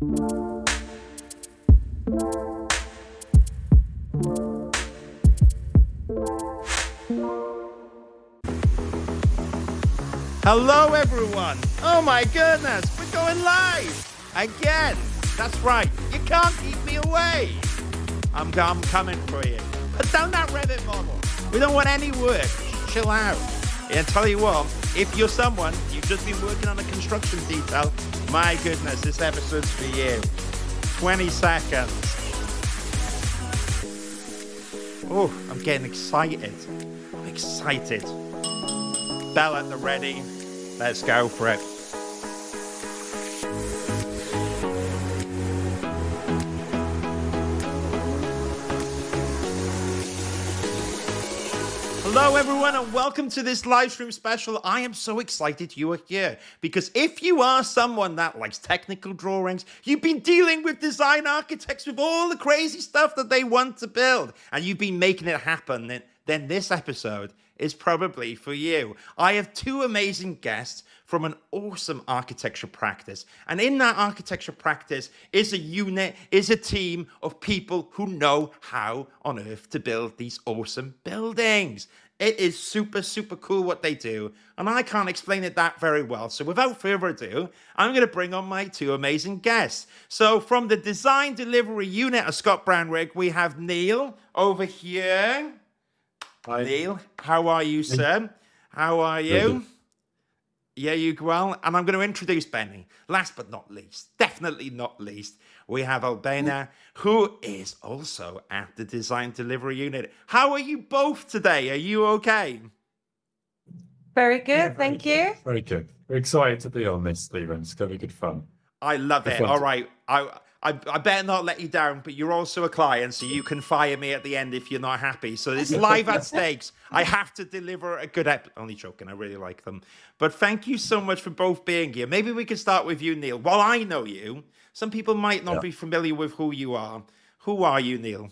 Hello, everyone. Oh, my goodness. We're going live again. That's right. You can't keep me away. I'm coming for you. Put down that Revit model. We don't want any work. Chill out. And tell you what, if you're someone, you've just been working on a construction detail, my goodness, this episode's for you. 20 seconds. Oh, I'm getting excited. I'm excited. Bell at the ready. Let's go for it. Hello everyone and welcome to this live stream special. I am so excited you are here because if you are someone that likes technical drawings, you've been dealing with design architects with all the crazy stuff that they want to build and you've been making it happen, then this episode is probably for you. I have two amazing guests from an awesome architecture practice. And in that architecture practice is a unit, is a team of people who know how on earth to build these awesome buildings. It is super, super cool what they do. And I can't explain it that very well. So without further ado, I'm going to bring on my two amazing guests. So from the design delivery unit of Scott Brownrigg, we have Neil over here. Hi. Neil, how are you, sir? How are you? Yeah, you well? And I'm going to introduce Benny. Last but not least, definitely not least, we have Albena, who is also at the design delivery unit. How are you both today? Are you okay? Very good, thank you. Very good. We're excited to be on this, Stephen. It's going to be good fun. I love it. All right. I better not let you down, but you're also a client, so you can fire me at the end if you're not happy. So it's live at stakes. I have to deliver a good Only joking, I really like them. But thank you so much for both being here. Maybe we can start with you, Neil. While I know you, some people might not be familiar with who you are. Who are you, Neil?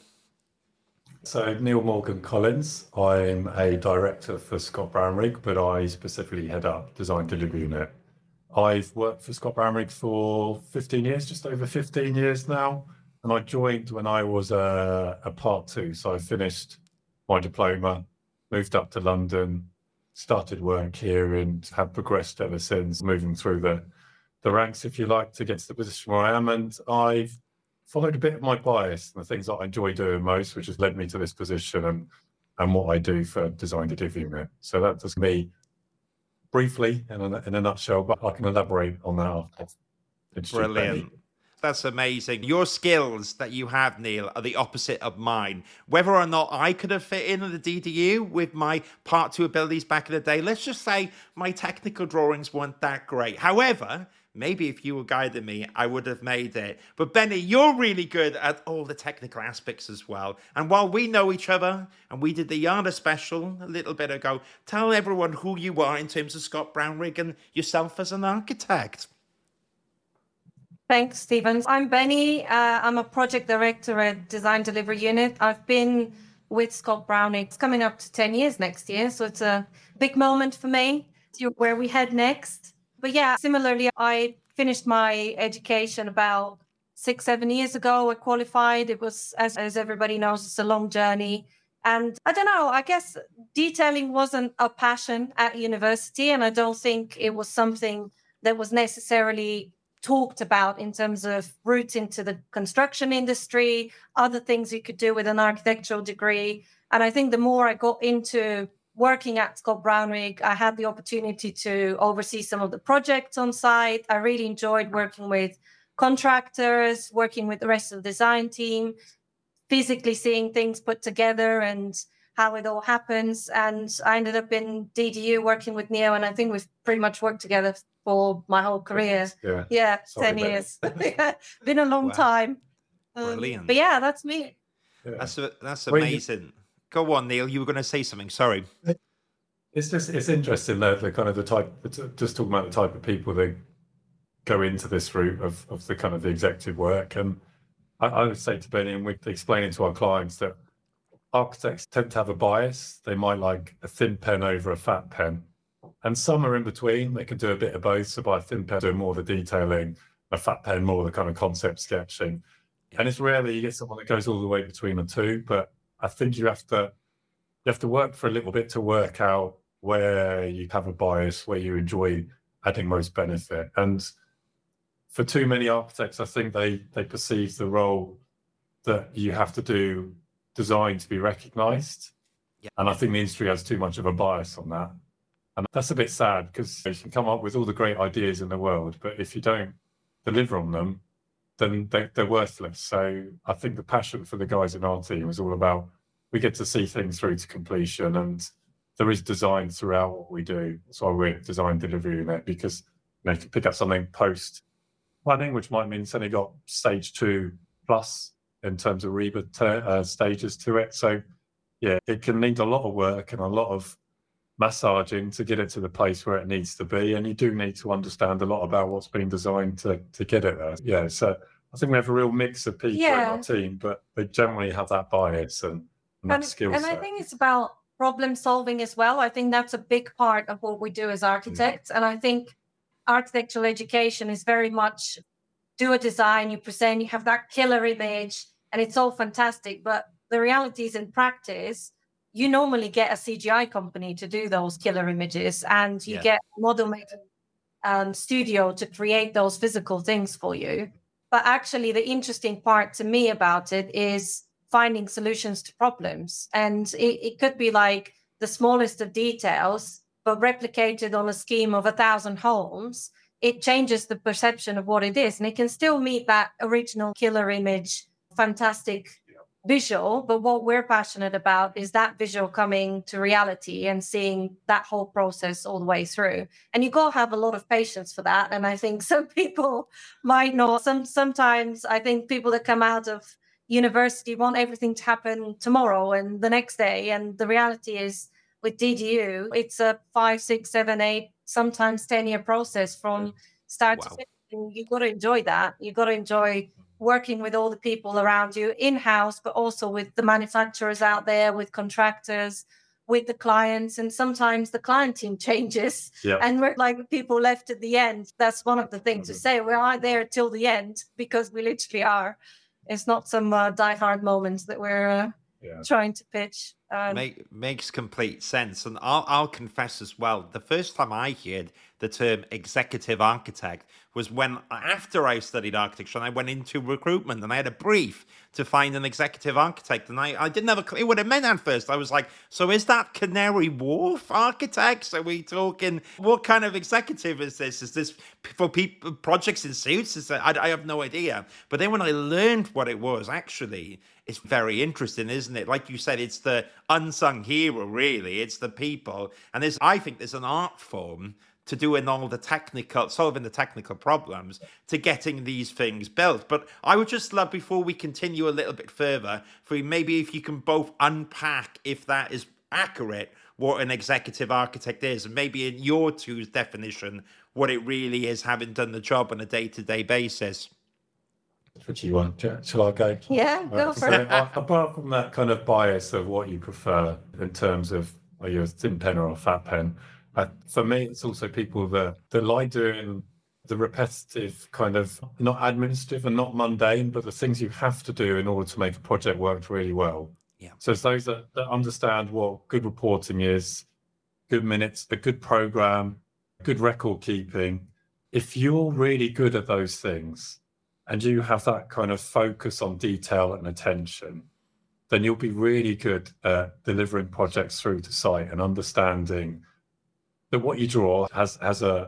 So Neil Morgan Collins. I'm a director for Scott Brownrigg, but I specifically head up design delivery unit. I've worked for Scott Brownrigg for 15 years, just over 15 years now. And I joined when I was a part two. So I finished my diploma, moved up to London, started work here and have progressed ever since, moving through the ranks, if you like, to get to the position where I am. And I've followed a bit of my bias and the things that I enjoy doing most, which has led me to this position and what I do for design delivery unit. So that does me briefly in a nutshell, but I can elaborate on that after. Brilliant. That's amazing. Your skills that you have, Neil, are the opposite of mine. Whether or not I could have fit in at the DDU with my part two abilities back in the day, let's just say my technical drawings weren't that great. However, maybe if you were guiding me, I would have made it. But Benny, you're really good at all the technical aspects as well. And while we know each other, and we did the Yada special a little bit ago, tell everyone who you are in terms of Scott Brownrigg and yourself as an architect. Thanks, Stephen. I'm Benny. I'm a project director at Design Delivery Unit. I've been with Scott Brownrigg. It's coming up to 10 years next year, so it's a big moment for me. Where we head next. But yeah, similarly, I finished my education about 6-7 years ago. I qualified. It was, as everybody knows, it's a long journey. And I don't know, I guess detailing wasn't a passion at university. And I don't think it was something that was necessarily talked about in terms of routes into the construction industry, other things you could do with an architectural degree. And I think the more I got into working at Scott Brownrigg, I had the opportunity to oversee some of the projects on site. I really enjoyed working with contractors, working with the rest of the design team, physically seeing things put together and how it all happens. And I ended up in DDU working with Neo, and I think we've pretty much worked together for my whole career. Yeah, 10 years. Been a long time. Brilliant. But yeah, that's me. Yeah. That's amazing. Go on, Neil. You were going to say something. Sorry. It's interesting though, the type, just talking about the type of people that go into this route of the kind of the executive work. And I would say to Benny, and we're explaining to our clients that architects tend to have a bias. They might like a thin pen over a fat pen. And some are in between. They can do a bit of both. So by a thin pen, doing more of the detailing, a fat pen more the kind of concept sketching. And it's rarely you get someone that goes all the way between the two, but I think you have to work for a little bit to work out where you have a bias, where you enjoy adding most benefit. And for too many architects, I think they perceive the role that you have to do design to be recognized. Yeah. And I think the industry has too much of a bias on that. And that's a bit sad, because you can come up with all the great ideas in the world, but if you don't deliver on them, then they're worthless. So I think the passion for the guys in our team is all about, we get to see things through to completion, and there is design throughout what we do. That's why we're design delivery unit, because you can pick up something post planning, which might mean it's only got stage 2 plus in terms of REBA stages to it. So yeah, it can need a lot of work and a lot of massaging to get it to the place where it needs to be. And you do need to understand a lot about what's been designed to get it there. Yeah, so I think we have a real mix of people in our team, but they generally have that bias and that skill set. And I think it's about problem solving as well. I think that's a big part of what we do as architects. And I think architectural education is very much do a design, you present, you have that killer image, and it's all fantastic. But the reality is, in practice, you normally get a CGI company to do those killer images, and you get a model making studio to create those physical things for you. But actually, the interesting part to me about it is finding solutions to problems. And it could be like the smallest of details, but replicated on a scheme of 1,000 homes. It changes the perception of what it is. And it can still meet that original killer image, fantastic visual. But what we're passionate about is that visual coming to reality and seeing that whole process all the way through. And you got to have a lot of patience for that. And I think some people might not. Sometimes I think people that come out of university want everything to happen tomorrow and the next day. And the reality is, with DDU, it's a 5, 6, 7, 8, sometimes 10-year process from start to finish. And you've got to enjoy that. You've got to enjoy working with all the people around you in-house, but also with the manufacturers out there, with contractors, with the clients. And sometimes the client team changes and we're like people left at the end. That's one of the things to say. We are there till the end because we literally are. It's not some die-hard moments that we're trying to pitch. Makes complete sense. And I'll confess as well, the first time I heard the term executive architect was when, after I studied architecture, and I went into recruitment and I had a brief to find an executive architect. And I didn't have a clue what it meant at first. I was like, so is that Canary Wharf architects? Are we talking, what kind of executive is this? Is this for people, projects in suits? I have no idea. But then when I learned what it was, actually, it's very interesting, isn't it? Like you said, it's the unsung hero, really. It's the people. And I think there's an art form to doing all the solving the technical problems to getting these things built. But I would just love, before we continue a little bit further, for maybe if you can both unpack, if that is accurate, what an executive architect is, and maybe in your two's definition, what it really is, having done the job on a day-to-day basis. What you want? Shall I go? Yeah, go for it. Apart from that kind of bias of what you prefer in terms of are you a thin pen or a fat pen, for me, it's also people that like doing the repetitive kind of, not administrative and not mundane, but the things you have to do in order to make a project work really well. Yeah. So it's those that understand what good reporting is, good minutes, a good program, good record keeping. If you're really good at those things and you have that kind of focus on detail and attention, then you'll be really good at delivering projects through to site and understanding that what you draw has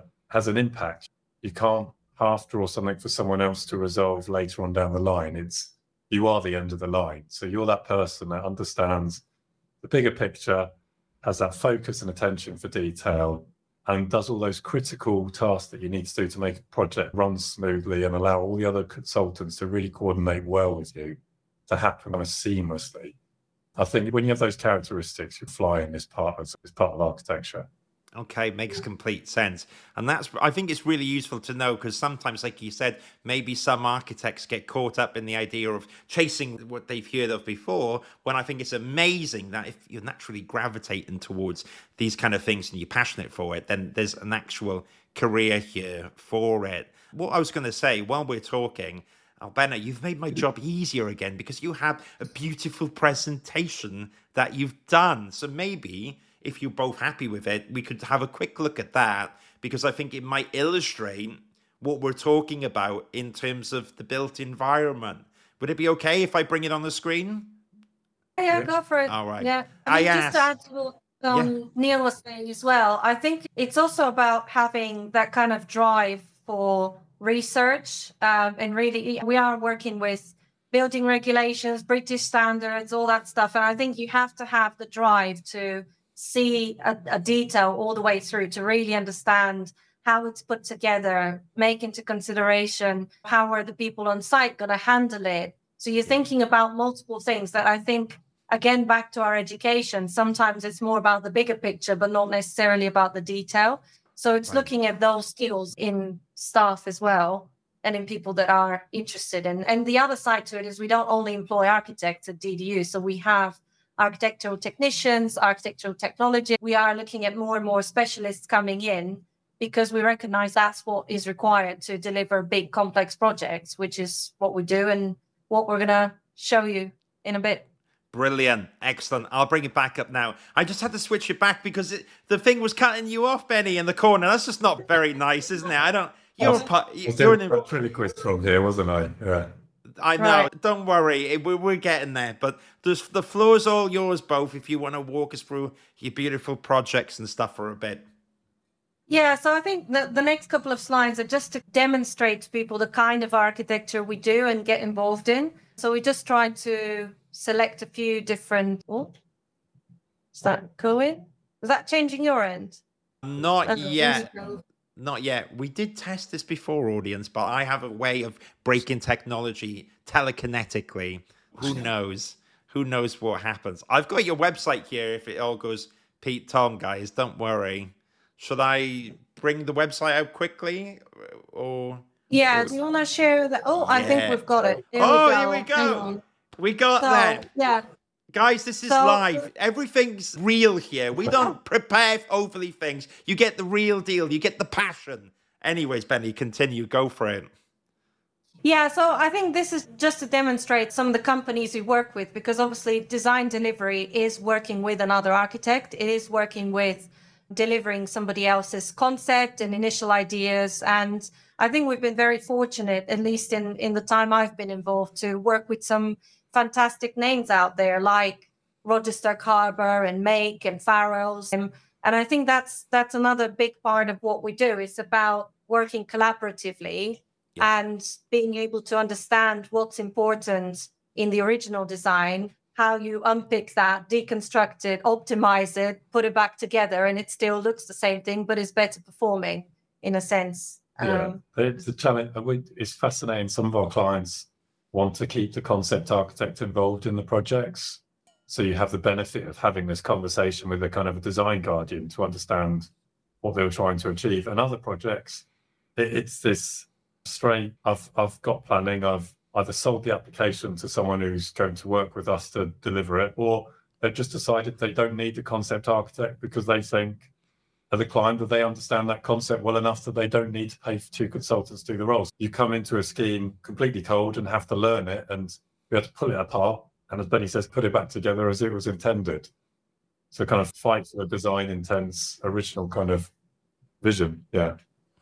an impact. You can't half draw something for someone else to resolve later on down the line. You are the end of the line. So you're that person that understands the bigger picture, has that focus and attention for detail, and does all those critical tasks that you need to do to make a project run smoothly and allow all the other consultants to really coordinate well with you to happen kind of seamlessly. I think when you have those characteristics, you fly in this part of architecture. Okay, makes complete sense. And I think it's really useful to know, because sometimes, like you said, maybe some architects get caught up in the idea of chasing what they've heard of before, when I think it's amazing that if you're naturally gravitating towards these kind of things and you're passionate for it, then there's an actual career here for it. What I was going to say while we're talking, Albena, you've made my job easier again because you have a beautiful presentation that you've done. So maybe if you're both happy with it, we could have a quick look at that because I think it might illustrate what we're talking about in terms of the built environment. Would it be okay if I bring it on the screen? Yeah, go for it. All right. Yeah. I just to add to what Neil was saying as well, I think it's also about having that kind of drive for research. And really, we are working with building regulations, British standards, all that stuff. And I think you have to have the drive to see a detail all the way through to really understand how it's put together, make into consideration how are the people on site going to handle it. So you're thinking about multiple things that I think, again, back to our education, sometimes it's more about the bigger picture, but not necessarily about the detail. So it's looking at those skills in staff as well and in people that are interested in. And the other side to it is we don't only employ architects at DDU. So we have architectural technicians, architectural technology. We are looking at more and more specialists coming in because we recognize that's what is required to deliver big, complex projects, which is what we do and what we're going to show you in a bit. Brilliant. Excellent. I'll bring it back up now. I just had to switch it back because the thing was cutting you off, Benny, in the corner. That's just not very nice, isn't it? You're an ventriloquist from here, wasn't I? Yeah. I know. Right. Don't worry. We're getting there. But the floor is all yours, both, if you want to walk us through your beautiful projects and stuff for a bit. Yeah, so I think the next couple of slides are just to demonstrate to people the kind of architecture we do and get involved in. So we just tried to select a few different... Oh, is that going? Is that changing your end? Not yet. Not yet. We did test this before, audience, but I have a way of breaking technology telekinetically. Who knows? Who knows what happens? I've got your website here if it all goes Pete Tom, guys. Don't worry. Should I bring the website out quickly? Or do you want to share that? Oh, I think we've got it. Here we go. We got that. Yeah. Guys, this is live. Everything's real here. We don't prepare overly things. You get the real deal. You get the passion. Anyways, Benny, continue. Go for it. Yeah, so I think this is just to demonstrate some of the companies we work with, because obviously design delivery is working with another architect. It is working with delivering somebody else's concept and initial ideas. And I think we've been very fortunate, at least in the time I've been involved, to work with some fantastic names out there like Roger Stark-Harbour and Make and Farrells. And I think that's another big part of what we do. It's about working collaboratively and being able to understand what's important in the original design, how you unpick that, deconstruct it, optimize it, put it back together, and it still looks the same thing, but is better performing in a sense. It's a challenge. It's fascinating. Some of our clients want to keep the concept architect involved in the projects. So you have the benefit of having this conversation with a kind of a design guardian to understand what they were trying to achieve. And other projects, it's this straight, I've got planning, I've either sold the application to someone who's going to work with us to deliver it, or they've just decided they don't need the concept architect because they think, at the client, that they understand that concept well enough that they don't need to pay for two consultants to do the roles. You come into a scheme completely cold and have to learn it, and you have to pull it apart. And as Benny says, put it back together as it was intended. So kind of fight for the design intense original kind of vision. Yeah.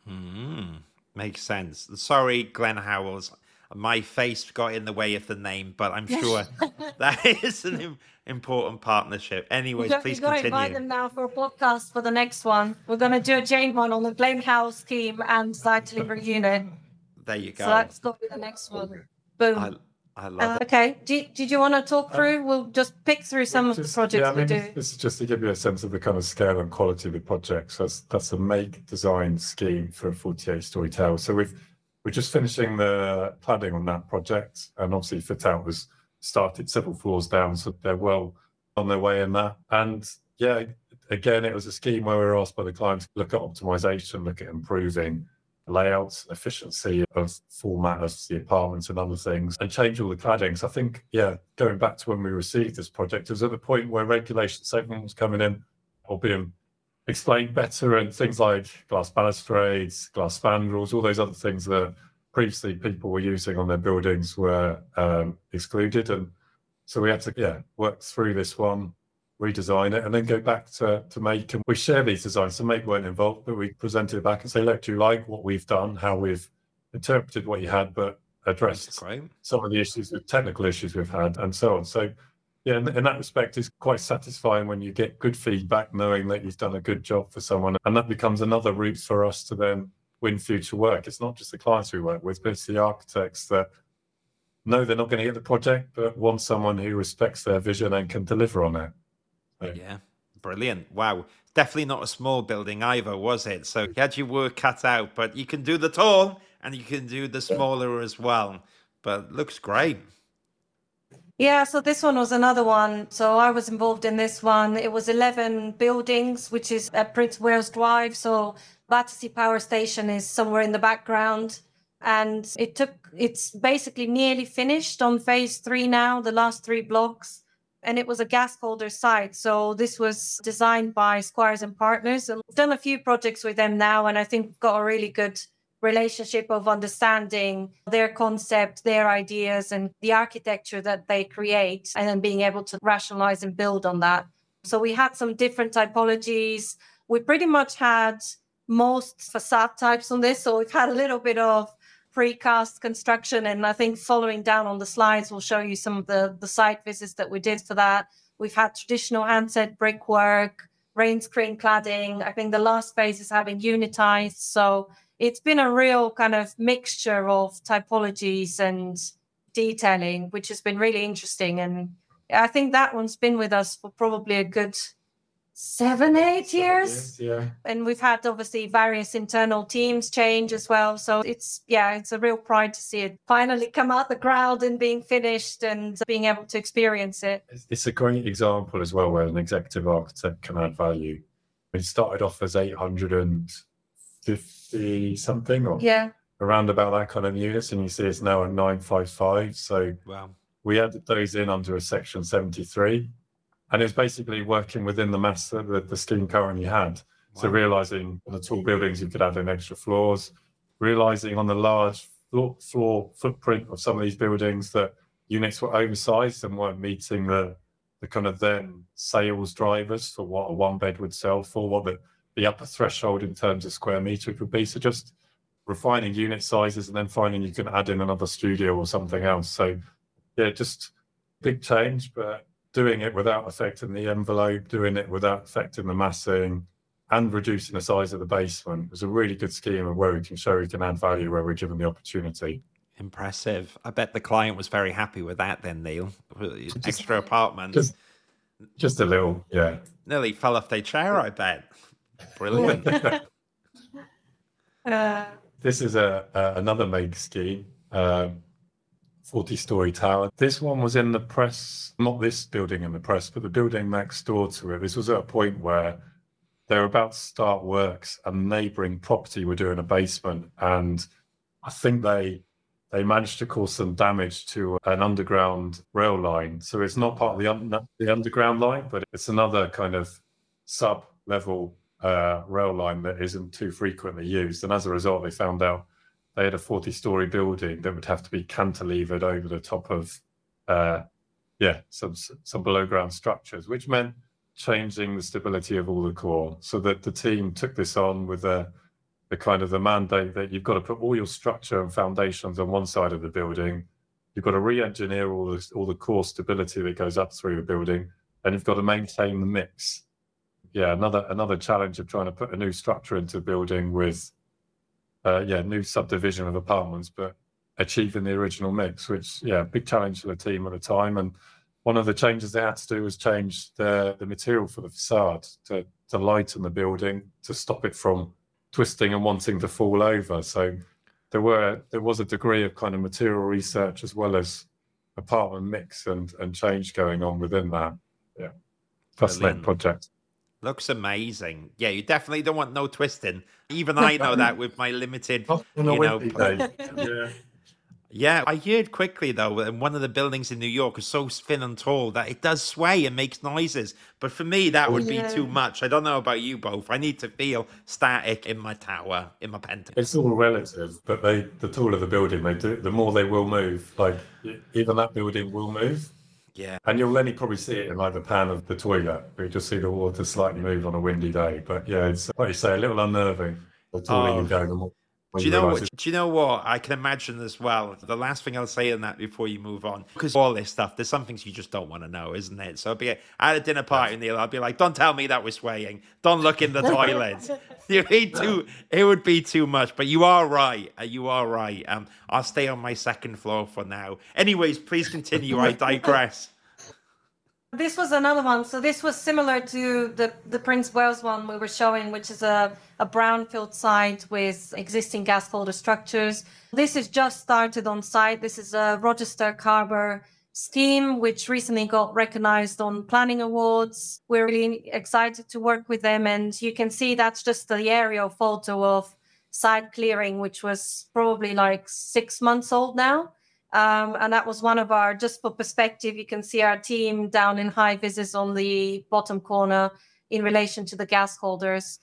Makes sense. Sorry, Glenn Howells. My face got in the way of the name, but I'm sure that is an important partnership. Anyways, please continue. We're going to invite them now for a podcast for the next one. We're going to do a Jane one on the Glenn Howells team and site delivery unit. There you go. So that's got to be the next one. Boom. I love it. Okay. Did you want to talk through? We'll just pick through some of the projects we do. This is just to give you a sense of the kind of scale and quality of the projects. That's a make design scheme for a 48-story tower. So we're just finishing the planning on that project, and obviously fit out was started several floors down, so they're well on their way in that. And yeah, again, it was a scheme where we were asked by the client to look at optimization, look at improving layouts, efficiency of format of the apartments and other things, and change all the cladding. So I think, going back to when we received this project, it was at the point where regulation segment was coming in or being explained better, and things like glass balustrades, glass spandrels, all those other things that previously people were using on their buildings were excluded. And so we had to work through this one, redesign it, and then go back to Make. And we share these designs. So Make weren't involved, but we presented it back and say, look, do you like what we've done, how we've interpreted what you had, but addressed some of the issues, the technical issues we've had, and so on. So yeah, in that respect, it's quite satisfying when you get good feedback, knowing that you've done a good job for someone. And that becomes another route for us to then win future work. It's not just the clients we work with, but it's the architects that know they're not going to get the project, but want someone who respects their vision and can deliver on it. So. Yeah, brilliant. Wow. Definitely not a small building either, was it? So you had your work cut out, but you can do the tall and you can do the smaller as well. But looks great. Yeah, so this one was another one. So I was involved in this one. It was 11 buildings, which is at Prince Wales Drive. So Battersea Power Station is somewhere in the background. And it's basically nearly finished on phase 3 now, the last 3 blocks. And it was a gas holder site. So this was designed by Squires and Partners. And we've done a few projects with them now. And I think we've got a really good relationship of understanding their concept, their ideas, and the architecture that they create, and then being able to rationalize and build on that. So we had some different typologies. We pretty much had most facade types on this. So we've had a little bit of precast construction, and I think following down on the slides, we'll show you some of the site visits that we did for that. We've had traditional handset brickwork, rain screen cladding. I think the last phase is having unitized. So it's been a real kind of mixture of typologies and detailing, which has been really interesting. And I think that one's been with us for probably a good 7-8 years. Yeah. And we've had obviously various internal teams change as well. So it's a real pride to see it finally come out the ground and being finished and being able to experience it. It's a great example as well where an executive architect can add value. It started off as 850 something or around about that kind of units, and you see it's now at 955. So wow. We added those in under a section 73. And it's basically working within the mass that the scheme currently had. Wow. So realising on the tall buildings, you could add in extra floors. Realising on the large floor footprint of some of these buildings that units were oversized and weren't meeting the kind of then sales drivers for what a one bed would sell for, what the upper threshold in terms of square meterage would be. So just refining unit sizes and then finding you can add in another studio or something else. So yeah, just big change, but doing it without affecting the envelope, doing it without affecting the massing, and reducing the size of the basement was a really good scheme of where we can show we can add value where we're given the opportunity. Impressive. I bet the client was very happy with that then, Neil. Extra apartments. Just a little, yeah. Nearly fell off their chair, I bet. Brilliant. This is another Make scheme. 40-story tower. This one was in the press, not this building in the press, but the building next door to it. This was at a point where they were about to start works and the neighbouring property were doing a basement, and I think they managed to cause some damage to an underground rail line. So it's not part of the underground line, but it's another kind of sub-level rail line that isn't too frequently used. And as a result, they found out they had a 40-story building that would have to be cantilevered over the top of, some below-ground structures, which meant changing the stability of all the core. So that the team took this on with the kind of the mandate that you've got to put all your structure and foundations on one side of the building. You've got to re-engineer all the core stability that goes up through the building, and you've got to maintain the mix. Yeah, another challenge of trying to put a new structure into a building with new subdivision of apartments, but achieving the original mix, which, big challenge for the team at the time. And one of the changes they had to do was change the material for the facade to lighten the building, to stop it from twisting and wanting to fall over. So there was a degree of kind of material research as well as apartment mix and change going on within that. Yeah. Fascinating project. Looks amazing. Yeah, you definitely don't want no twisting. Even I know that with my limited, Yeah, I heard quickly though, that one of the buildings in New York is so thin and tall that it does sway and makes noises. But for me, that would be Yeah. too much. I don't know about you both. I need to feel static in my tower, in my penthouse. It's all relative, but the taller the building they do, the more they will move. Like even that building will move. Yeah. And you'll only probably see it in like the pan of the toilet. You just see the water slightly move on a windy day. But yeah, it's like you say, a little unnerving. The taller you Oh, go, the more when do you you know realise what? Do you know what? I can imagine as well. The last thing I'll say on that before you move on, because all this stuff, there's some things you just don't want to know, isn't it? So I'll be at a dinner party, Neil. I'll be like, "Don't tell me that we're swaying. Don't look in the toilet. It would be too much." But you are right. You are right. I'll stay on my second floor for now. Anyways, please continue. I digress. This was another one. So this was similar to the Prince Wales one we were showing, which is a brownfield site with existing gas holder structures. This is just started on site. This is a Rochester Harbour scheme, which recently got recognized on planning awards. We're really excited to work with them. And you can see that's just the aerial photo of site clearing, which was probably like 6 months old now. And that was one of our, just for perspective, you can see our team down in high vises on the bottom corner in relation to the gas holders.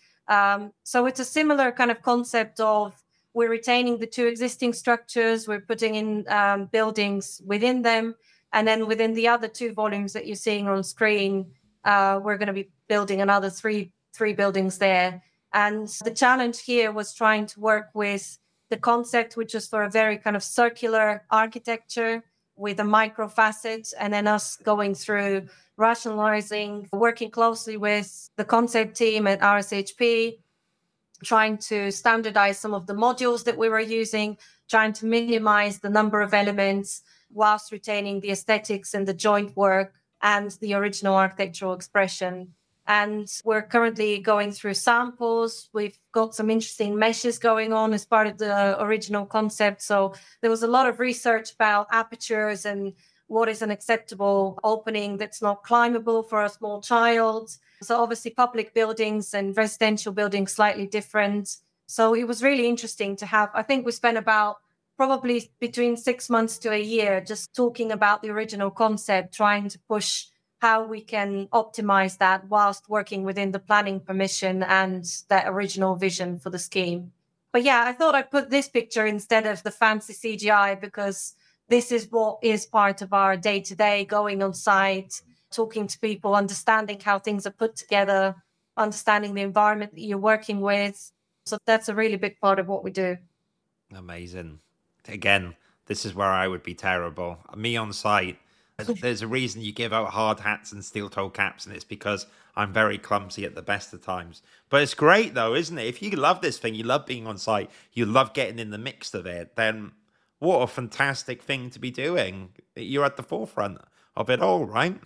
So it's a similar kind of concept of we're retaining the two existing structures, we're putting in buildings within them, and then within the other two volumes that you're seeing on screen, we're going to be building another three buildings there. And the challenge here was trying to work with the concept, which is for a very kind of circular architecture with a micro facet, and then us going through rationalizing, working closely with the concept team at RSHP, trying to standardize some of the modules that we were using, trying to minimize the number of elements whilst retaining the aesthetics and the joint work and the original architectural expression. And we're currently going through samples. We've got some interesting meshes going on as part of the original concept. So there was a lot of research about apertures and what is an acceptable opening that's not climbable for a small child. So obviously public buildings and residential buildings slightly different. So it was really interesting to have, I think we spent about probably between 6 months to a year just talking about the original concept, trying to push how we can optimize that whilst working within the planning permission and that original vision for the scheme. But yeah, I thought I'd put this picture instead of the fancy CGI because this is what is part of our day-to-day, going on site, talking to people, understanding how things are put together, understanding the environment that you're working with. So that's a really big part of what we do. Amazing. Again, this is where I would be terrible. Me on site, there's a reason you give out hard hats and steel-toe caps, and it's because I'm very clumsy at the best of times. But it's great, though, isn't it? If you love this thing, you love being on site, you love getting in the mix of it, then what a fantastic thing to be doing. You're at the forefront of it all, right?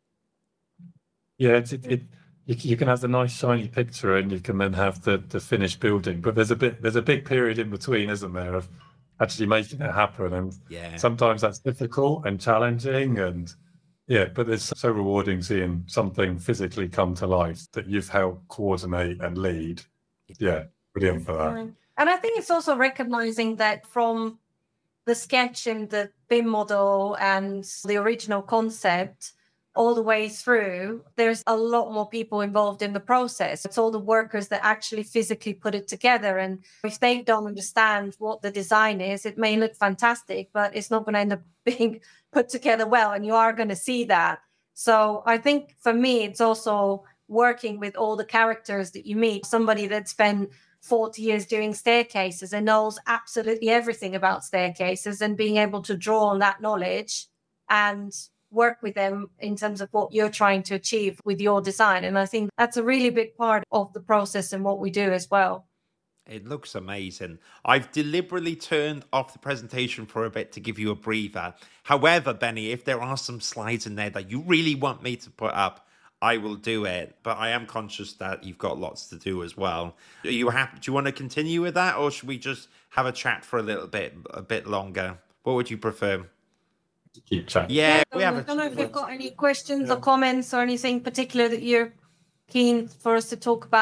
yeah, you can have the nice shiny picture and you can then have the finished building. But there's a big period in between, isn't there, of actually making it happen. And Yeah. sometimes that's difficult and challenging and yeah, but it's so rewarding seeing something physically come to life that you've helped coordinate and lead. Yeah, brilliant for that. And I think it's also recognizing that from the sketch and the BIM model and the original concept all the way through, there's a lot more people involved in the process. It's all the workers that actually physically put it together. And if they don't understand what the design is, it may look fantastic, but it's not going to end up being put together well. And you are going to see that. So I think for me, it's also working with all the characters that you meet. Somebody that spent 40 years doing staircases and knows absolutely everything about staircases, and being able to draw on that knowledge and work with them in terms of what you're trying to achieve with your design. And I think that's a really big part of the process and what we do as well. It looks amazing. I've deliberately turned off the presentation for a bit to give you a breather. However, Benny, if there are some slides in there that you really want me to put up, I will do it. But I am conscious that you've got lots to do as well. Are you happy? Do you want to continue with that, or should we just have a chat for a bit longer? What would you prefer? Keep chatting. Yeah, I we have a don't know if you've got any questions or comments or anything particular that you're keen for us to talk about.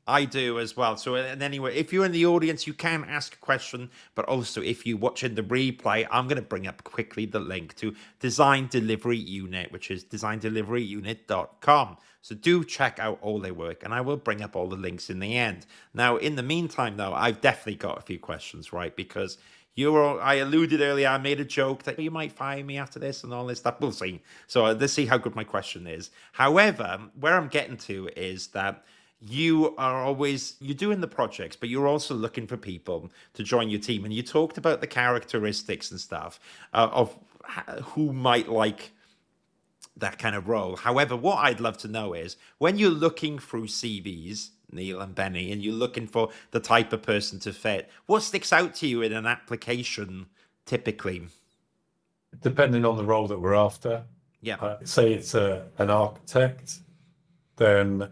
I do as well. So, and anyway, if you're in the audience, you can ask a question. But also, if you're watching the replay, I'm going to bring up quickly the link to Design Delivery Unit, which is designdeliveryunit.com. So do check out all their work, and I will bring up all the links in the end. Now, in the meantime, though, I've definitely got a few questions, right? Because I alluded earlier, I made a joke that you might fire me after this and all this stuff. We'll see. So let's see how good my question is. However, where I'm getting to is that you're doing the projects, but you're also looking for people to join your team. And you talked about the characteristics and stuff of who might like that kind of role. However, what I'd love to know is when you're looking through CVs, Neil and Benny, and you're looking for the type of person to fit, what sticks out to you in an application typically? Depending on the role that we're after. Yeah. Say it's an architect, then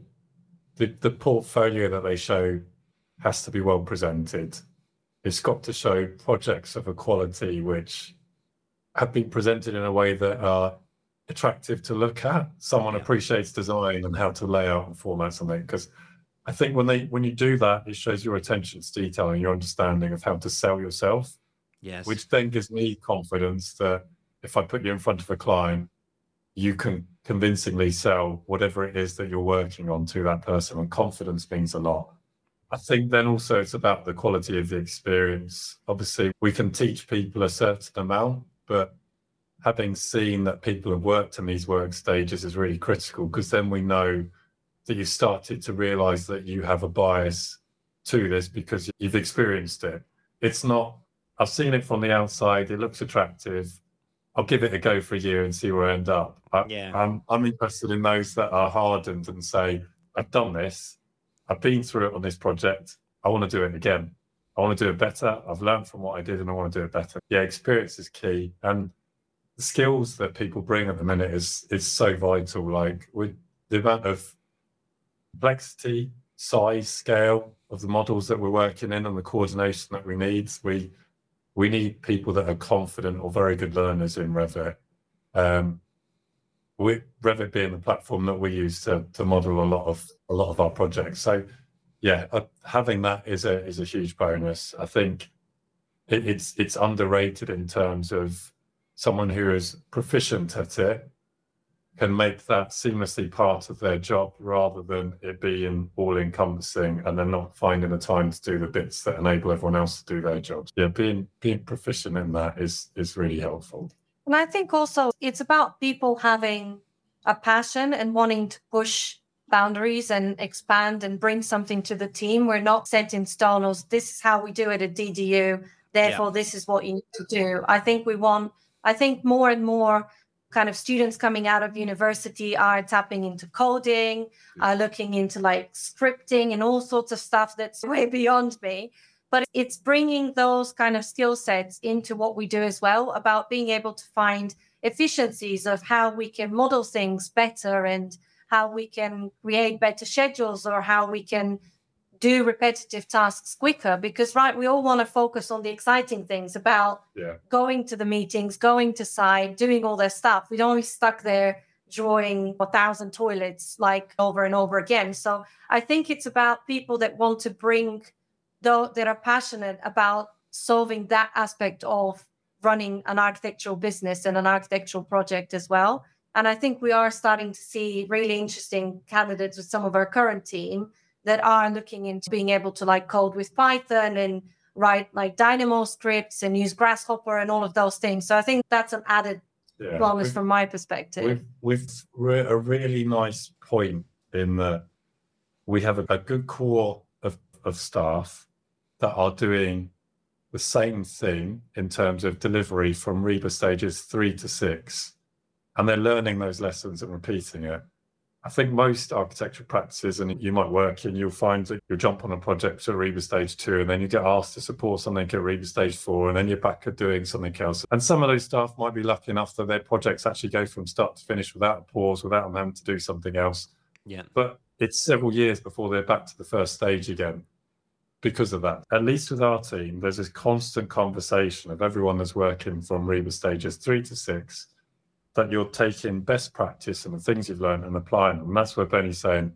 the portfolio that they show has to be well presented. It's got to show projects of a quality which have been presented in a way that are attractive to look at. Someone appreciates design and how to lay out and format something. Because I think when you do that, it shows your attention to detail and your understanding of how to sell yourself. Yes. Which then gives me confidence that if I put you in front of a client, you can convincingly sell whatever it is that you're working on to that person, and confidence means a lot. I think then also it's about the quality of the experience. Obviously, we can teach people a certain amount, but having seen that people have worked in these work stages is really critical, because then we know that you've started to realize that you have a bias to this because you've experienced it. It's not, I've seen it from the outside, it looks attractive, I'll give it a go for a year and see where I end up. I'm interested in those that are hardened and say, I've done this, I've been through it on this project, I want to do it again. I want to do it better. I've learned from what I did and I want to do it better. Yeah, experience is key. And the skills that people bring at the minute is so vital. Like with the amount of complexity, size, scale of the models that we're working in and the coordination that we need, we need people that are confident or very good learners in Revit. With Revit being the platform that we use to model a lot of our projects. So yeah, having that is a huge bonus. I think it's underrated in terms of someone who is proficient at it can make that seamlessly part of their job rather than it being all-encompassing and then not finding the time to do the bits that enable everyone else to do their jobs. Yeah, being proficient in that is really helpful. And I think also it's about people having a passion and wanting to push boundaries and expand and bring something to the team. We're not set in stone or this is how we do it at DDU, therefore this is what you need to do. I think more and more kind of students coming out of university are tapping into coding, looking into like scripting and all sorts of stuff that's way beyond me. But it's bringing those kind of skill sets into what we do as well, about being able to find efficiencies of how we can model things better and how we can create better schedules or how we can do repetitive tasks quicker. Because, right, we all want to focus on the exciting things about going to the meetings, going to site, doing all their stuff. We don't want to be stuck there drawing 1,000 toilets like over and over again. So I think it's about people that want to bring, though, that are passionate about solving that aspect of running an architectural business and an architectural project as well. And I think we are starting to see really interesting candidates with some of our current team that are looking into being able to like code with Python and write like Dynamo scripts and use Grasshopper and all of those things. So I think that's an added bonus from my perspective. We've a really nice point in that we have a good core of staff that are doing the same thing in terms of delivery from REBA stages 3 to 6. And they're learning those lessons and repeating it. I think most architectural practices, and you might work in, you'll find that you'll jump on a project at REBA stage 2, and then you get asked to support something at REBA stage 4, and then you're back at doing something else. And some of those staff might be lucky enough that their projects actually go from start to finish without a pause, without them having to do something else. Yeah. But it's several years before they're back to the first stage again because of that. At least with our team, there's this constant conversation of everyone that's working from REBA stages 3 to 6, that you're taking best practice and the things you've learned and applying them. And that's where Benny's saying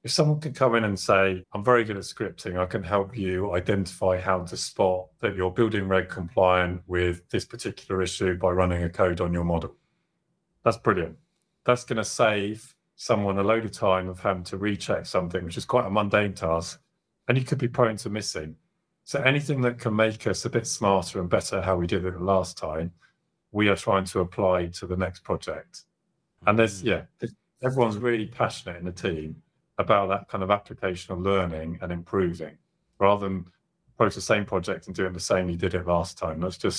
If someone can come in and say, I'm very good at scripting, I can help you identify how to spot that you're building reg compliant with this particular issue by running a code on your model. That's brilliant. That's going to save someone a load of time of having to recheck something, which is quite a mundane task, and you could be prone to missing. So anything that can make us a bit smarter and better how we did it the last time, we are trying to apply to the next project. And everyone's really passionate in the team about that kind of application of learning and improving, rather than approach the same project and doing the same you did it last time.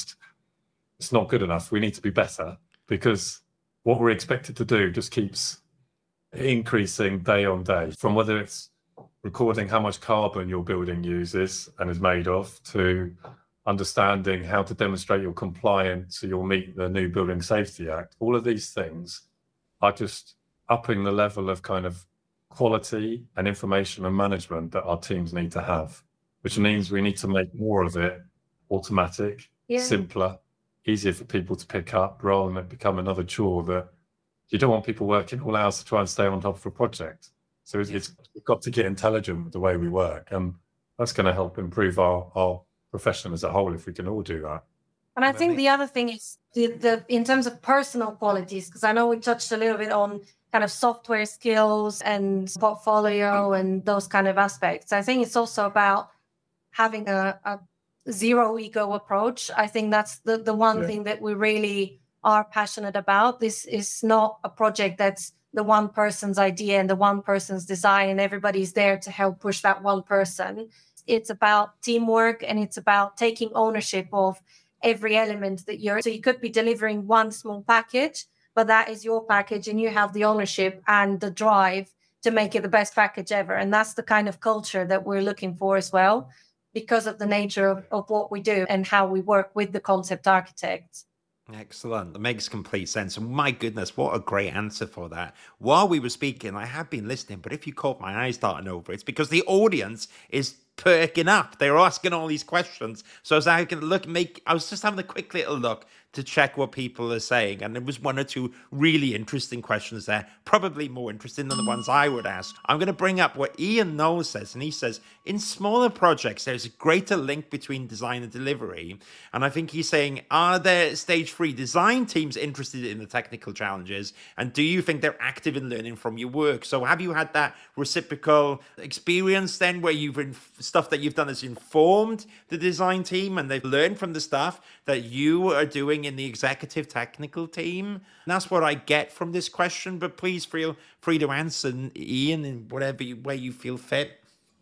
It's not good enough. We need to be better, because what we're expected to do just keeps increasing day on day, from whether it's recording how much carbon your building uses and is made of, to understanding how to demonstrate you're compliant so you'll meet the new Building Safety Act. All of these things are just upping the level of kind of quality and information and management that our teams need to have, which means we need to make more of it automatic, simpler, easier for people to pick up, rather than it become another chore that you don't want people working all hours to try and stay on top of a project. So we've got to get intelligent with the way we work, and that's going to help improve our profession as a whole if we can all do that. And I think the other thing is the in terms of personal qualities, because I know we touched a little bit on kind of software skills and portfolio and those kind of aspects. I think it's also about having a zero ego approach. I think that's the one thing that we really are passionate about. This is not a project that's the one person's idea and the one person's design, and everybody's there to help push that one person. It's about teamwork, and it's about taking ownership of every element that so you could be delivering one small package, but that is your package, and you have the ownership and the drive to make it the best package ever. And that's the kind of culture that we're looking for as well, because of the nature of what we do and how we work with the concept architects. Excellent. That makes complete sense. And my goodness, what a great answer for that. While we were speaking, I have been listening, but if you caught my eyes darting over, it's because the audience is perking up. They're asking all these questions. So as I can I was just having a quick little look to check what people are saying. And there was one or two really interesting questions there, probably more interesting than the ones I would ask. I'm going to bring up what Ian Knowles says. And he says, in smaller projects, there's a greater link between design and delivery. And I think he's saying, are there stage 3 design teams interested in the technical challenges? And do you think they're active in learning from your work? So have you had that reciprocal experience then, where stuff that you've done has informed the design team and they've learned from the stuff that you are doing in the executive technical team? And that's what I get from this question, but please feel free to answer, Ian, in whatever way you feel fit.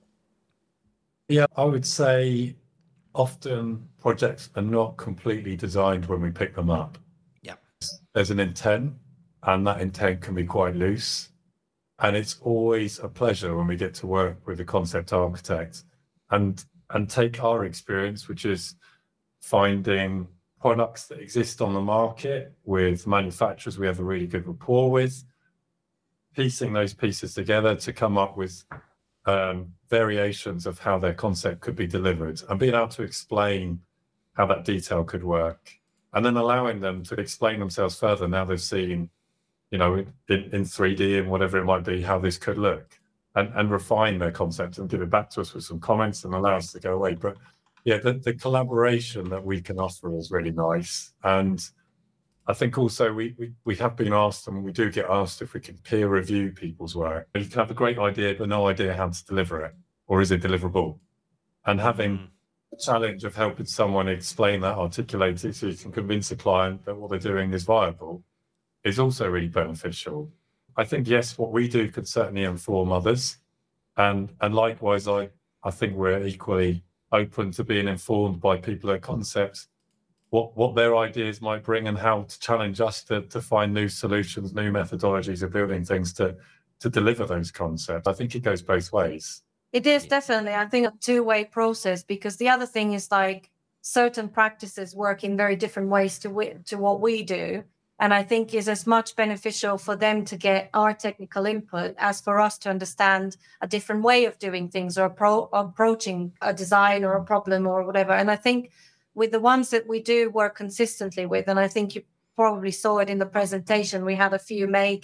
Yeah, I would say often projects are not completely designed when we pick them up. Yeah. There's an intent, and that intent can be quite loose. And it's always a pleasure when we get to work with the concept architect and take our experience, which is finding products that exist on the market with manufacturers we have a really good rapport with, piecing those pieces together to come up with variations of how their concept could be delivered, and being able to explain how that detail could work, and then allowing them to explain themselves further now they've seen, in 3D and whatever it might be, how this could look, and refine their concept and give it back to us with some comments and allow us to go away. But yeah, the collaboration that we can offer is really nice. And I think also we have been asked, and we do get asked, if we can peer review people's work. You can have a great idea, but no idea how to deliver it, or is it deliverable? And having the challenge of helping someone explain that, articulate it, so you can convince a client that what they're doing is viable, is also really beneficial. I think, yes, what we do could certainly inform others. And likewise, I think we're equally open to being informed by people at Concept, what their ideas might bring and how to challenge us to find new solutions, new methodologies of building things to deliver those concepts. I think it goes both ways. It is definitely, I think, a two-way process, because the other thing is like certain practices work in very different ways to what we do. And I think is as much beneficial for them to get our technical input as for us to understand a different way of doing things, or approaching a design or a problem or whatever. And I think with the ones that we do work consistently with, and I think you probably saw it in the presentation, we had a few make and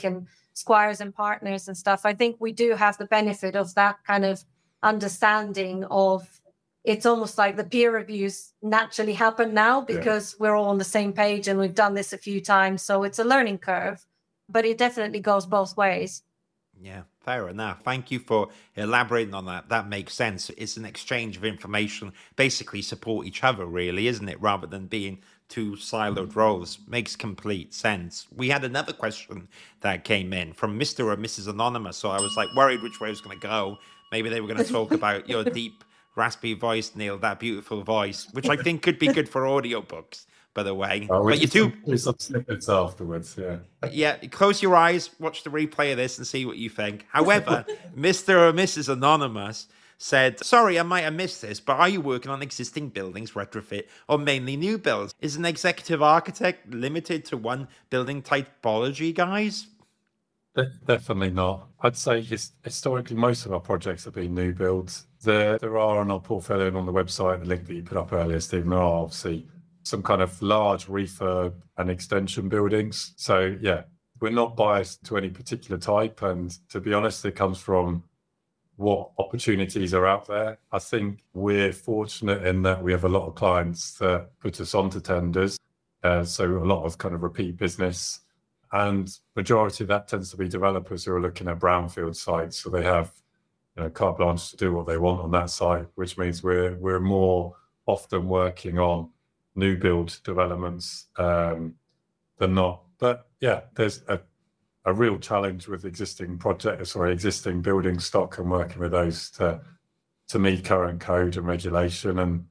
Squires and Partners and stuff, I think we do have the benefit of that kind of understanding of, it's almost like the peer reviews naturally happen now because we're all on the same page and we've done this a few times. So it's a learning curve, but it definitely goes both ways. Yeah, fair enough. Thank you for elaborating on that. That makes sense. It's an exchange of information, basically support each other, really, isn't it? Rather than being two siloed roles. Makes complete sense. We had another question that came in from Mr. or Mrs. Anonymous. So I was like worried which way it was going to go. Maybe they were going to talk about your deep, raspy voice, Neil, that beautiful voice, which I think could be good for audiobooks, by the way. But you do some snippets afterwards, yeah. Close your eyes, watch the replay of this, and see what you think. However, Mr. or Mrs. Anonymous said, "Sorry, I might have missed this, but are you working on existing buildings, retrofit, or mainly new builds? Is an executive architect limited to one building typology, guys?" Definitely not. I'd say historically, most of our projects have been new builds. There are on our portfolio and on the website, the link that you put up earlier, Stephen, there are obviously some kind of large refurb and extension buildings. So yeah, we're not biased to any particular type. And to be honest, it comes from what opportunities are out there. I think we're fortunate in that we have a lot of clients that put us onto tenders. So a lot of kind of repeat business. And majority of that tends to be developers who are looking at brownfield sites. So they have, carte blanche to do what they want on that site, which means we're more often working on new build developments than not. But yeah, there's a real challenge with existing building stock and working with those to meet current code and regulation. And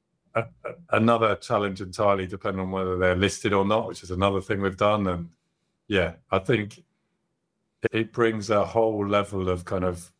another challenge entirely depending on whether they're listed or not, which is another thing we've done. And yeah, I think it brings a whole level of kind of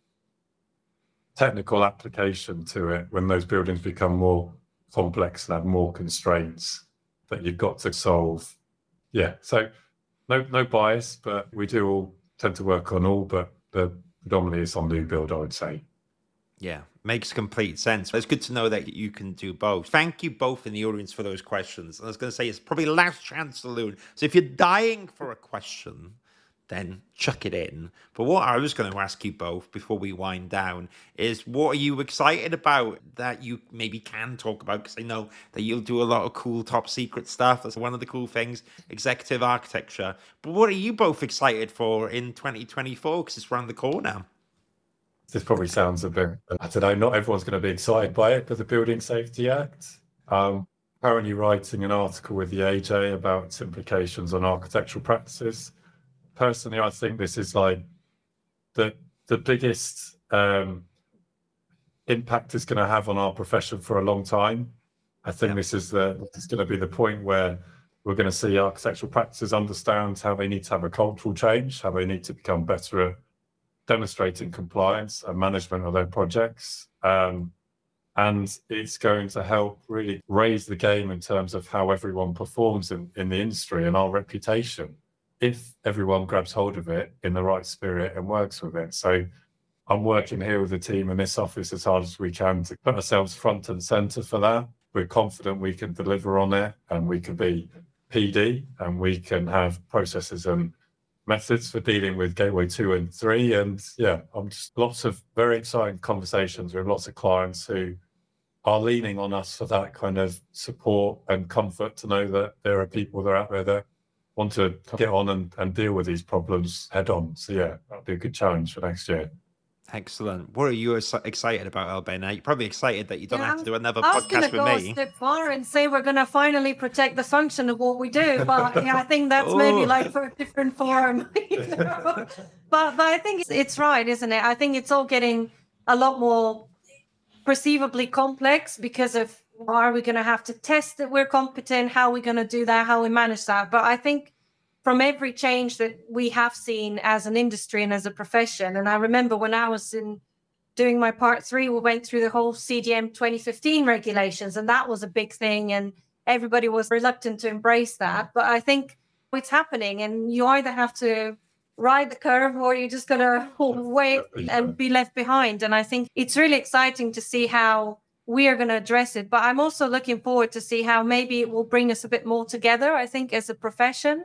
technical application to it when those buildings become more complex and have more constraints that you've got to solve. Yeah, so no bias, but we do all tend to work on all, but predominantly it's on new build, I would say. Yeah, makes complete sense. It's good to know that you can do both. Thank you both in the audience for those questions. I was going to say, it's probably last chance saloon. So if you're dying for a question, then chuck it in. But what I was going to ask you both before we wind down is, what are you excited about that you maybe can talk about? Because I know that you'll do a lot of cool top secret stuff. That's one of the cool things, executive architecture. But what are you both excited for in 2024? Because it's around the corner. This probably sounds a bit, I don't know, not everyone's going to be excited by it, but the Building Safety Act. Currently writing an article with the AJ about its implications on architectural practices. Personally, I think this is like the biggest impact it's going to have on our profession for a long time. I think this is going to be the point where we're going to see architectural practices understand how they need to have a cultural change, how they need to become better at demonstrating compliance and management of their projects. And it's going to help really raise the game in terms of how everyone performs in the industry and our reputation, if everyone grabs hold of it in the right spirit and works with it. So I'm working here with the team in this office as hard as we can to put ourselves front and center for that. We're confident we can deliver on it, and we can be PD, and we can have processes and methods for dealing with Gateway 2 and 3. And yeah, I'm just lots of very exciting conversations with lots of clients who are leaning on us for that kind of support and comfort, to know that there are people that are out there that want to get on and deal with these problems head on. So yeah, that'll be a good challenge for next year. Excellent. What are you excited about, Albena? You're probably excited that you don't have to do another podcast with me. I was going to go a step far and say we're going to finally protect the function of what we do. But yeah, I think that's maybe like for a different forum. But I think it's right, isn't it? I think it's all getting a lot more perceivably complex because of, are we going to have to test that we're competent? How are we going to do that? How we manage that? But I think from every change that we have seen as an industry and as a profession, and I remember when I was doing my part 3, we went through the whole CDM 2015 regulations, and that was a big thing, and everybody was reluctant to embrace that. But I think it's happening, and you either have to ride the curve or you're just going to wait and be left behind. And I think it's really exciting to see how we are going to address it. But I'm also looking forward to see how maybe it will bring us a bit more together, I think, as a profession.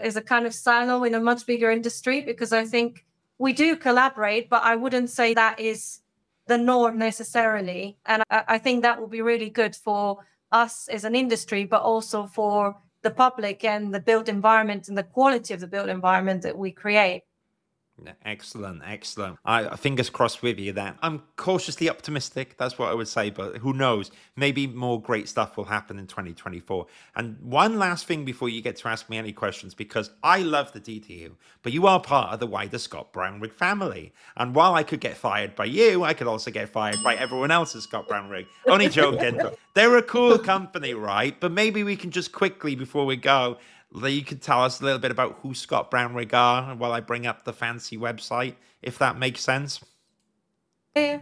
is a kind of silo in a much bigger industry, because I think we do collaborate, but I wouldn't say that is the norm necessarily. And I think that will be really good for us as an industry, but also for the public and the built environment and the quality of the built environment that we create. Excellent, excellent. Fingers crossed with you then. I'm cautiously optimistic. That's what I would say, but who knows? Maybe more great stuff will happen in 2024. And one last thing before you get to ask me any questions, because I love the DTU, but you are part of the wider Scott Brownrigg family. And while I could get fired by you, I could also get fired by everyone else at Scott Brownrigg. Only joking. They're a cool company, right? But maybe we can just quickly, before we go, you could tell us a little bit about who Scott Brownrigg are while I bring up the fancy website, if that makes sense. Yeah.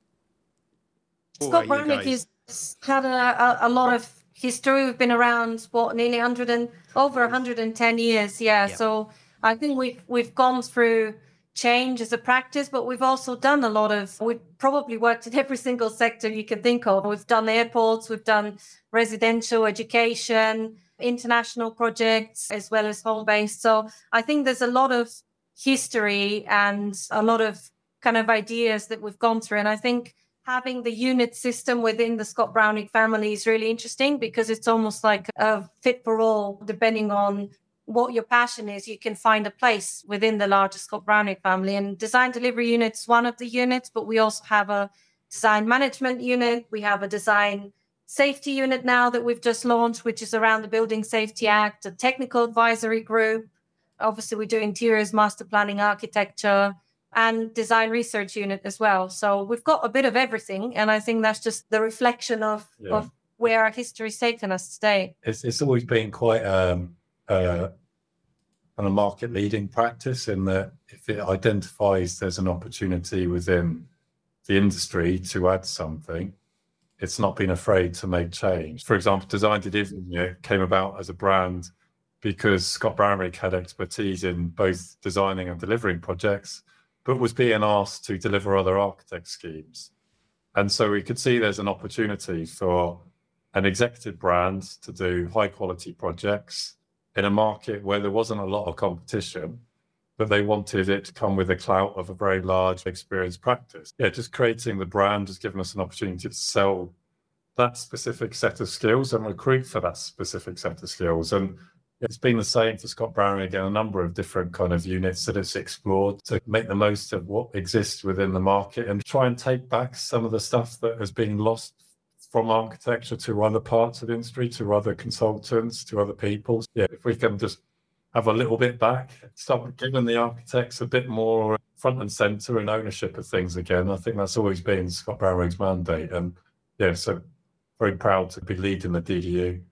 Scott Brownrigg has had a lot of history. We've been around, nearly over 110 years. Yeah. So I think we've gone through change as a practice, but we've also done we've probably worked in every single sector you can think of. We've done airports, we've done residential, education, international projects, as well as home-based. So I think there's a lot of history and a lot of kind of ideas that we've gone through. And I think having the unit system within the Scott Brownrigg family is really interesting, because it's almost like a fit for all. Depending on what your passion is, you can find a place within the larger Scott Brownrigg family. And design delivery unit's one of the units, but we also have a design management unit. We have a design safety unit now that we've just launched, which is around the Building Safety Act, a technical advisory group. Obviously, we do interiors, master planning, architecture, and design research unit as well. So we've got a bit of everything. And I think that's just the reflection of where our history's taken us today. It's always been quite a market leading practice, in that if it identifies there's an opportunity within the industry to add something, it's not been afraid to make change. For example, Design Delivery came about as a brand because Scott Brownrigg had expertise in both designing and delivering projects, but was being asked to deliver other architect schemes. And so we could see there's an opportunity for an executive brand to do high quality projects in a market where there wasn't a lot of competition, but they wanted it to come with the clout of a very large experienced practice. Yeah, just creating the brand has given us an opportunity to sell that specific set of skills and recruit for that specific set of skills. And it's been the same for Scott Brownrigg and a number of different kind of units that it's explored to make the most of what exists within the market and try and take back some of the stuff that has been lost from architecture to other parts of the industry, to other consultants, to other people. Yeah, if we can just have a little bit back, start giving the architects a bit more front and centre and ownership of things again. I think that's always been Scott Brownrigg's mandate. And yeah, so very proud to be leading the DDU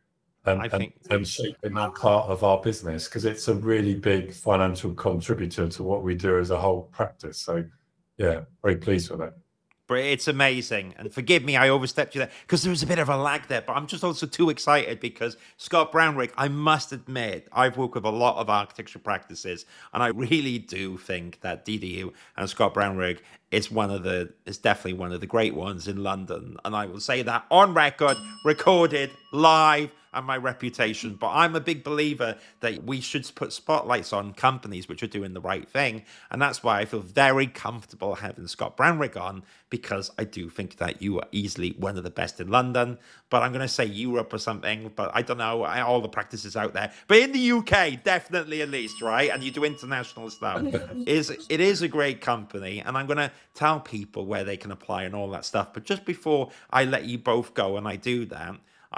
and shaping that part of our business, because it's a really big financial contributor to what we do as a whole practice. So yeah, very pleased with it. It's amazing. And forgive me, I overstepped you there because there was a bit of a lag there, but I'm just also too excited because Scott Brownrigg, I must admit, I've worked with a lot of architecture practices, and I really do think that DDU and Scott Brownrigg is definitely one of the great ones in London. And I will say that on record, recorded, live, and my reputation. But I'm a big believer that we should put spotlights on companies which are doing the right thing. And that's why I feel very comfortable having Scott Brownrigg on, because I do think that you are easily one of the best in London. But I'm going to say Europe or something, but I don't know, all the practices out there. But in the UK, definitely at least, right? And you do international stuff. It is a great company. And I'm going to tell people where they can apply and all that stuff. But just before I let you both go and I do that,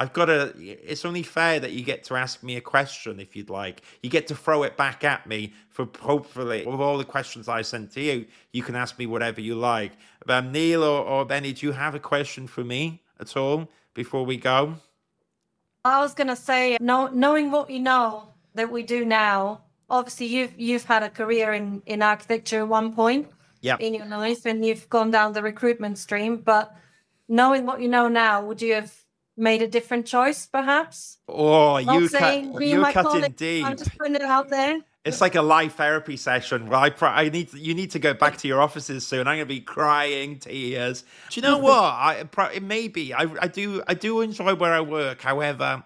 it's only fair that you get to ask me a question if you'd like. You get to throw it back at me for hopefully, with all the questions I sent to you, you can ask me whatever you like. Neil or Benny, do you have a question for me at all before we go? I was going to say, knowing what you know that we do now, obviously you've had a career in architecture at one point in your life, and you've gone down the recruitment stream, but knowing what you know now, would you have made a different choice, perhaps? Oh, you cut in deep. I'm just putting it out there. It's like a live therapy session. Well, you need to go back to your offices soon. I'm going to be crying tears. Do you know what? I do enjoy where I work. However,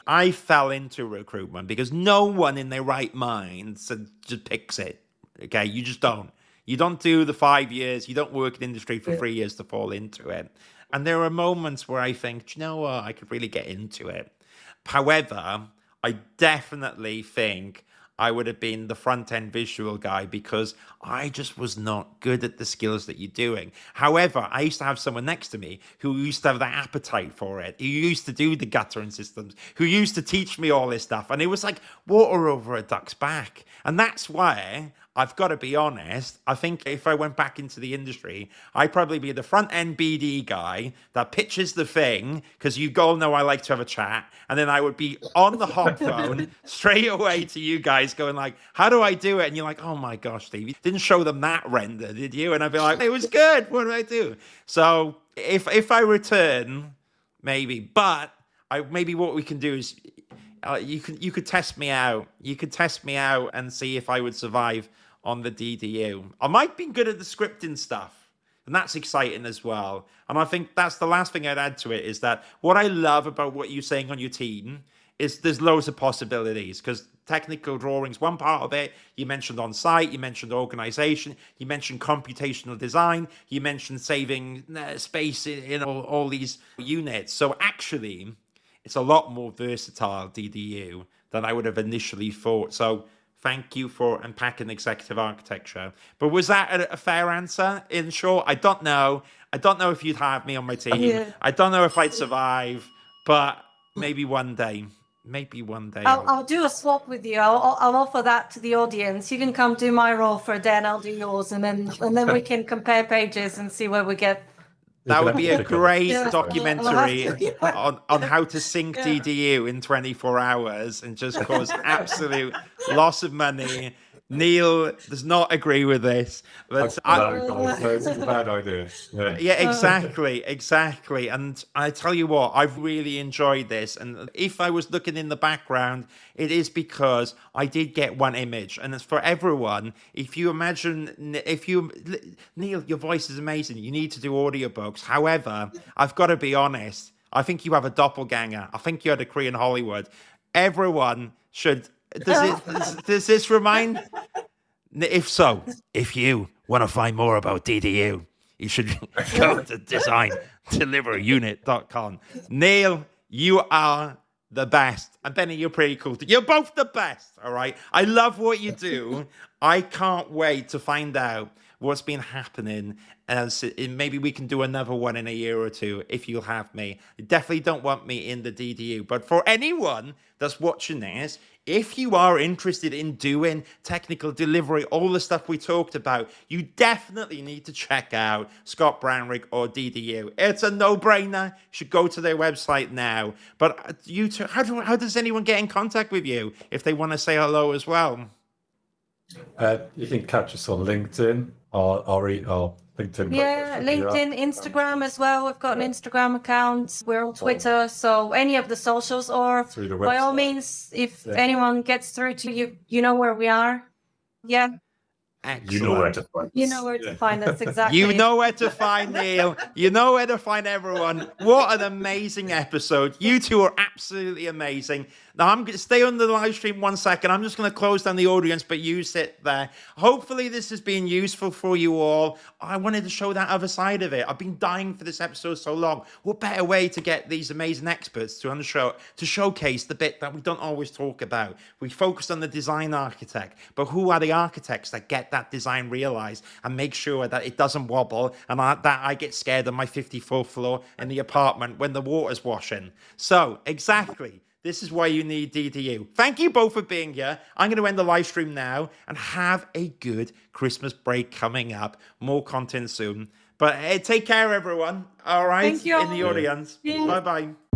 I fell into recruitment because no one in their right mind just picks it. Okay, you just don't. You don't do the 5 years. You don't work in industry for 3 years to fall into it. And there are moments where I think, do you know what, I could really get into it. However, I definitely think I would have been the front end visual guy because I just was not good at the skills that you're doing. However, I used to have someone next to me who used to have that appetite for it, who used to do the guttering systems, who used to teach me all this stuff. And it was like water over a duck's back. And that's why I've got to be honest. I think if I went back into the industry, I'd probably be the front end BD guy that pitches the thing because you all know I like to have a chat. And then I would be on the hot phone straight away to you guys going like, how do I do it? And you're like, oh my gosh, Steve, you didn't show them that render, did you? And I'd be like, it was good. What do I do? So if I return, maybe, but maybe what we can do is you could test me out. You could test me out and see if I would survive on the DDU. I might be good at the scripting stuff, and that's exciting as well. And I think that's the last thing I'd add to it is that what I love about what you're saying on your team is there's loads of possibilities because technical drawings, one part of it, you mentioned on site, you mentioned organization, you mentioned computational design, you mentioned saving space in all these units. So actually, it's a lot more versatile DDU than I would have initially thought. So thank you for unpacking executive architecture. But was that a fair answer? In short, I don't know. I don't know if you'd have me on my team. Yeah. I don't know if I'd survive, but maybe one day. Maybe one day. I'll do a swap with you. I'll offer that to the audience. You can come do my role for a day and I'll do yours. And then we can compare pages and see where we get. That would be a great documentary on how to sync DDU in 24 hours and just cause absolute loss of money. Neil does not agree with this. But it's a bad idea. Yeah, exactly. And I tell you what, I've really enjoyed this. And if I was looking in the background, it is because I did get one image. And it's for everyone. If you imagine, Neil, your voice is amazing. You need to do audiobooks. However, I've got to be honest. I think you have a doppelganger. I think you're the Korean Hollywood. Everyone should. Does this remind? If so, if you want to find more about DDU, you should go to designdeliverunit.com. Neil, you are the best. And Benny, you're pretty cool too. You're both the best, all right? I love what you do. I can't wait to find out what's been happening. Maybe we can do another one in a year or two if you'll have me. You definitely don't want me in the DDU. But for anyone that's watching this, if you are interested in doing technical delivery, all the stuff we talked about, you definitely need to check out Scott Brownrigg or DDU. It's a no-brainer. You should go to their website now. But you two, how does anyone get in contact with you if they want to say hello as well? You can catch us on LinkedIn. Our LinkedIn. Yeah, LinkedIn, Instagram as well. We've got an Instagram account. We're on Twitter. So any of the socials, or by all means, if anyone gets through to you, you know where we are. Yeah. Excellent. You know where to find us. You know where to find us, exactly. You know where to find Neil. You know where to find everyone. What an amazing episode. You two are absolutely amazing. Now, I'm going to stay on the live stream 1 second. I'm just going to close down the audience, but you sit there. Hopefully, this has been useful for you all. I wanted to show that other side of it. I've been dying for this episode so long. What better way to get these amazing experts to showcase the bit that we don't always talk about? We focused on the design architect, but who are the architects that get that design realized and make sure that it doesn't wobble and that I get scared on my 54th floor in the apartment when the water's washing? So, exactly. This is why you need DDU. Thank you both for being here. I'm going to end the live stream now and have a good Christmas break coming up. More content soon. But take care, everyone. All right? Thank you. In the audience. Yeah. Bye-bye.